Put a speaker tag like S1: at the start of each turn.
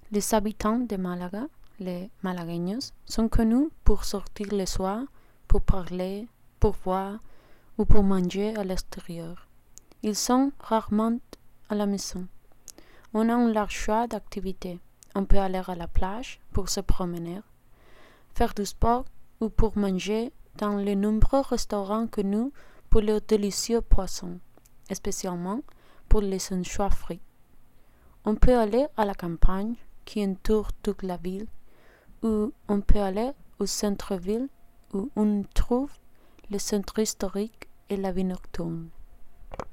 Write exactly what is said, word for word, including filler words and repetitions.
S1: Les habitants de Malaga, les malagueños, sont connus pour sortir le soir, pour parler, pour voir ou pour manger à l'extérieur. Ils sont rarement à la maison. On a un large choix d'activités. On peut aller à la plage pour se promener, faire du sport ou pour manger dans les nombreux restaurants connus pour leurs délicieux poissons, spécialement pour les anchois frits. On peut aller à la campagne qui entoure toute la ville, ou on peut aller au centre-ville où on trouve le centre historique et la vie nocturne.